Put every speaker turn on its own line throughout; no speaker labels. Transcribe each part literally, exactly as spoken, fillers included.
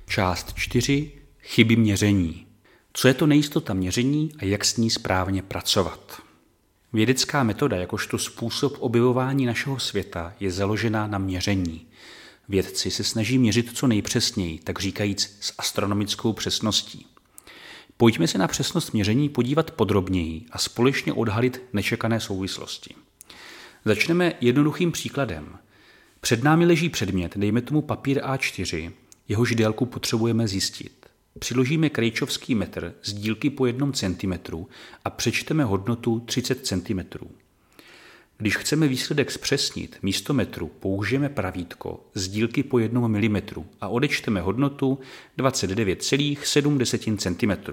Část čtyři. Chyby měření. Co je to nejistota měření a jak s ní správně pracovat? Vědecká metoda jakožto způsob objevování našeho světa je založena na měření. Vědci se snaží měřit co nejpřesněji, tak říkajíc s astronomickou přesností. Pojďme se na přesnost měření podívat podrobněji a společně odhalit nečekané souvislosti. Začneme jednoduchým příkladem. Před námi leží předmět, dejme tomu papír á čtyři, jehož délku potřebujeme zjistit. Přiložíme krejčovský metr z dílky po jednom centimetru a přečteme hodnotu třicet centimetrů. Když chceme výsledek zpřesnit, místo metru použijeme pravítko z dílky po jednom milimetru a odečteme hodnotu dvacet devět celá sedm centimetrů.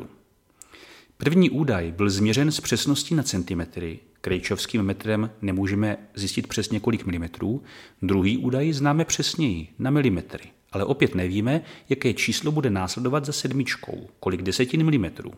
První údaj byl změřen s přesností na centimetry, krejčovským metrem nemůžeme zjistit přesně kolik milimetrů, druhý údaj známe přesněji, na milimetry, ale opět nevíme, jaké číslo bude následovat za sedmičkou, kolik desetin milimetrů.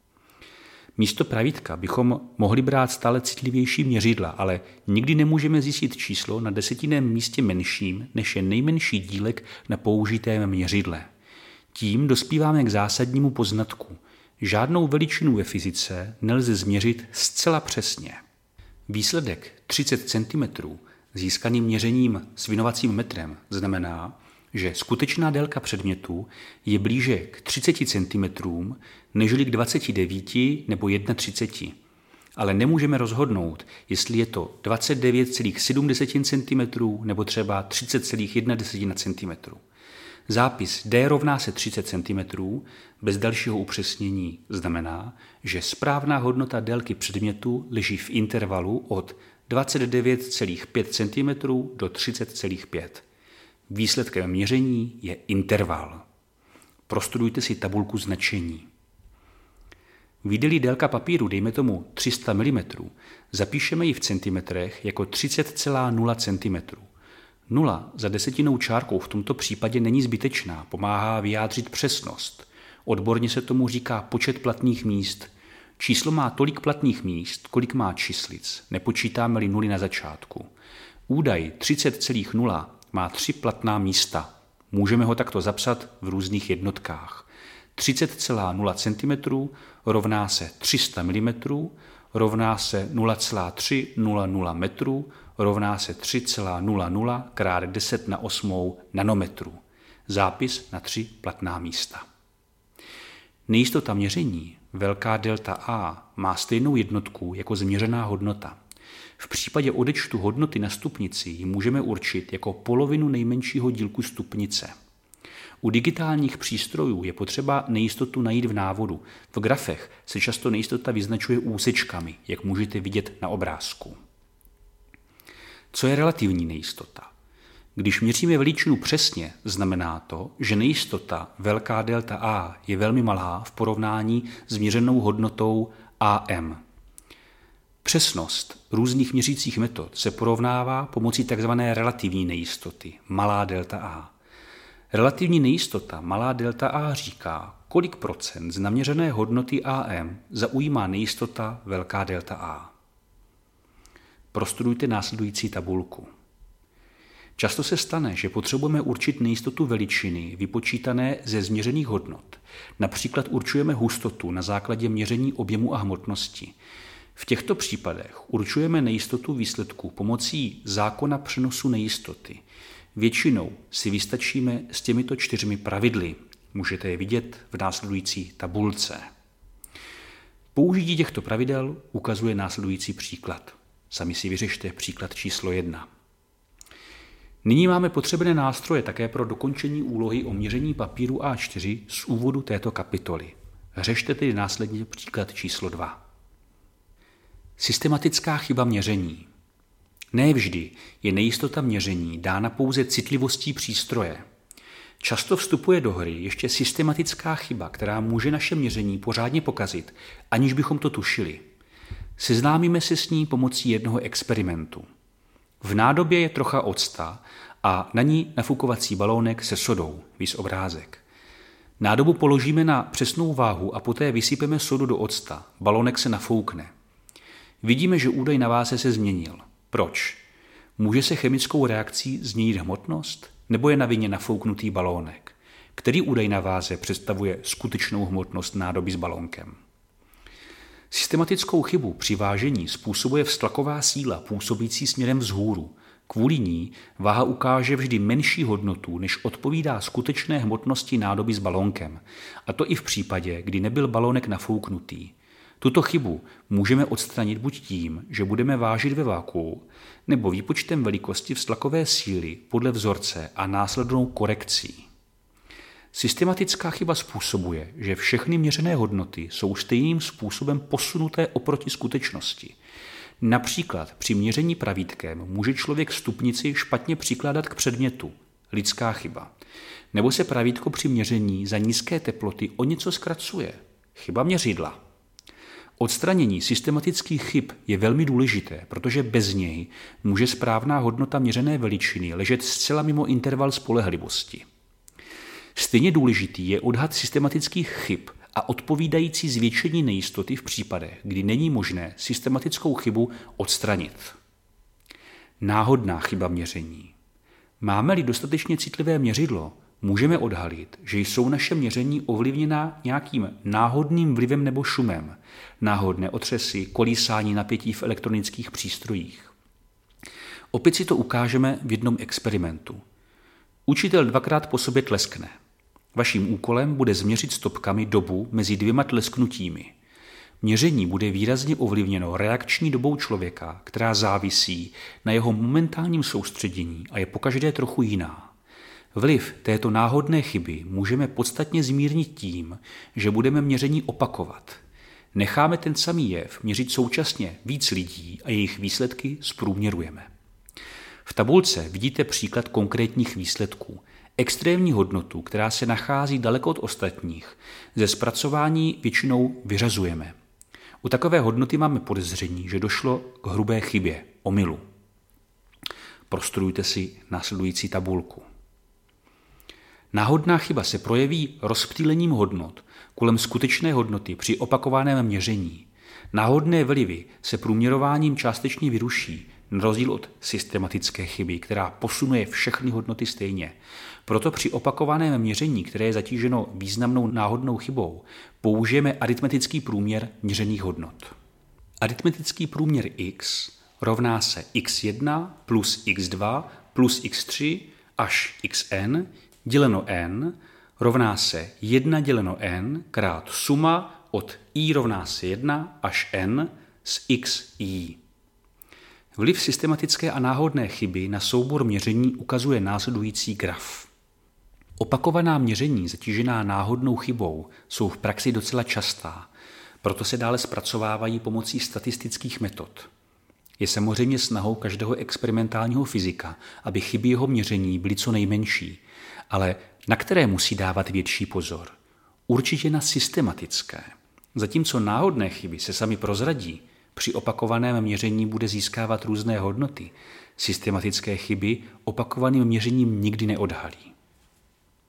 Místo pravítka bychom mohli brát stále citlivější měřidla, ale nikdy nemůžeme zjistit číslo na desetiném místě menším, než je nejmenší dílek na použitém měřidle. Tím dospíváme k zásadnímu poznatku. Žádnou veličinu ve fyzice nelze změřit zcela přesně. Výsledek třicet centimetrů získaný měřením s vinovacím metrem znamená, že skutečná délka předmětu je blíže k třiceti centimetrům nežli k dvaceti devíti nebo třiceti jedné. Ale nemůžeme rozhodnout, jestli je to dvacet devět celá sedm centimetrů nebo třeba třicet celá jedna centimetru. Zápis D rovná se třicet centimetrů bez dalšího upřesnění znamená, že správná hodnota délky předmětu leží v intervalu od dvacet devět celá pět centimetrů do třicet celá pět. Výsledkem měření je interval. Prostudujte si tabulku značení. Vyjde-li délka papíru, dejme tomu tři sta milimetrů, zapíšeme ji v centimetrech jako třicet celá nula centimetrů. Nula za desetinou čárkou v tomto případě není zbytečná, pomáhá vyjádřit přesnost. Odborně se tomu říká počet platných míst. Číslo má tolik platných míst, kolik má číslic, nepočítáme-li nuly na začátku. Údaj třicet celá nula má tři platná místa. Můžeme ho takto zapsat v různých jednotkách. třicet celá nula centimetrů rovná se tři sta milimetrů, rovná se nula celá tři nula nula metrů, rovná se tři celá nula nula krát deset na osmou nanometrů. Zápis na tři platná místa. Nejistota měření, velká delta A, má stejnou jednotku jako změřená hodnota. V případě odečtu hodnoty na stupnici ji můžeme určit jako polovinu nejmenšího dílku stupnice. U digitálních přístrojů je potřeba nejistotu najít v návodu. V grafech se často nejistota vyznačuje úsečkami, jak můžete vidět na obrázku. Co je relativní nejistota? Když měříme veličinu přesně, znamená to, že nejistota velká delta A je velmi malá v porovnání s měřenou hodnotou A M. Přesnost různých měřících metod se porovnává pomocí tzv. Relativní nejistoty, malá delta A. Relativní nejistota, malá delta A, říká, kolik procent z naměřené hodnoty A M zaujímá nejistota velká delta A. Prostudujte následující tabulku. Často se stane, že potřebujeme určit nejistotu veličiny vypočítané ze změřených hodnot. Například určujeme hustotu na základě měření objemu a hmotnosti. V těchto případech určujeme nejistotu výsledků pomocí zákona přenosu nejistoty. Většinou si vystačíme s těmito čtyřmi pravidly. Můžete je vidět v následující tabulce. Použití těchto pravidel ukazuje následující příklad. Sami si vyřešte příklad číslo jedna. Nyní máme potřebné nástroje také pro dokončení úlohy o měření papíru á čtyři z úvodu této kapitoly. Řešte tedy následně příklad číslo dva. Systematická chyba měření. Ne vždy je nejistota měření dána pouze citlivostí přístroje. Často vstupuje do hry ještě systematická chyba, která může naše měření pořádně pokazit, aniž bychom to tušili. Seznámíme se s ní pomocí jednoho experimentu. V nádobě je trocha octa a na ní nafukovací balónek se sodou, viz obrázek. Nádobu položíme na přesnou váhu a poté vysypeme sodu do octa. Balónek se nafoukne. Vidíme, že údaj na váze se změnil. Proč? Může se chemickou reakcí změnit hmotnost? Nebo je na vině nafouknutý balónek? který údaj na váze představuje skutečnou hmotnost nádoby s balónkem. Systematickou chybu při vážení způsobuje vztlaková síla působící směrem vzhůru. Kvůli ní váha ukáže vždy menší hodnotu, než odpovídá skutečné hmotnosti nádoby s balónkem, a to i v případě, kdy nebyl balónek nafouknutý. Tuto chybu můžeme odstranit buď tím, že budeme vážit ve vakuu, nebo výpočtem velikosti vztlakové síly podle vzorce a následnou korekcí. Systematická chyba způsobuje, že všechny měřené hodnoty jsou stejným způsobem posunuté oproti skutečnosti. Například při měření pravítkem může člověk stupnici špatně přikládat k předmětu, lidská chyba. Nebo se pravítko při měření za nízké teploty o něco zkracuje, chyba měřidla. Odstranění systematických chyb je velmi důležité, protože bez něj může správná hodnota měřené veličiny ležet zcela mimo interval spolehlivosti. Stejně důležitý je odhad systematických chyb a odpovídající zvětšení nejistoty v případech, kdy není možné systematickou chybu odstranit. Náhodná chyba měření. Máme-li dostatečně citlivé měřidlo, můžeme odhalit, že jsou naše měření ovlivněna nějakým náhodným vlivem nebo šumem, náhodné otřesy, kolísání napětí v elektronických přístrojích. Opět si to ukážeme v jednom experimentu. Učitel dvakrát po sobě tleskne. Vaším úkolem bude změřit stopkami dobu mezi dvěma tlesknutími. Měření bude výrazně ovlivněno reakční dobou člověka, která závisí na jeho momentálním soustředění a je pokaždé trochu jiná. Vliv této náhodné chyby můžeme podstatně zmírnit tím, že budeme měření opakovat. Necháme ten samý jev měřit současně víc lidí a jejich výsledky zprůměrujeme. V tabulce vidíte příklad konkrétních výsledků. Extrémní hodnotu, která se nachází daleko od ostatních, ze zpracování většinou vyřazujeme. U takové hodnoty máme podezření, že došlo k hrubé chybě, omylu. Prostudujte si následující tabulku. Náhodná chyba se projeví rozptýlením hodnot kolem skutečné hodnoty při opakovaném měření. Náhodné vlivy se průměrováním částečně vyruší, na rozdíl od systematické chyby, která posunuje všechny hodnoty stejně. Proto při opakovaném měření, které je zatíženo významnou náhodnou chybou, použijeme aritmetický průměr měřených hodnot. Aritmetický průměr x rovná se x jedna plus x dva plus x tři až xn děleno n rovná se jedna děleno n krát suma od i rovná se jedna až n z xi. Vliv systematické a náhodné chyby na soubor měření ukazuje následující graf. Opakovaná měření zatížená náhodnou chybou jsou v praxi docela častá, proto se dále zpracovávají pomocí statistických metod. Je samozřejmě snahou každého experimentálního fyzika, aby chyby jeho měření byly co nejmenší, ale na které musí dávat větší pozor? Určitě na systematické. Zatímco náhodné chyby se sami prozradí, při opakovaném měření bude získávat různé hodnoty. Systematické chyby opakovaným měřením nikdy neodhalí.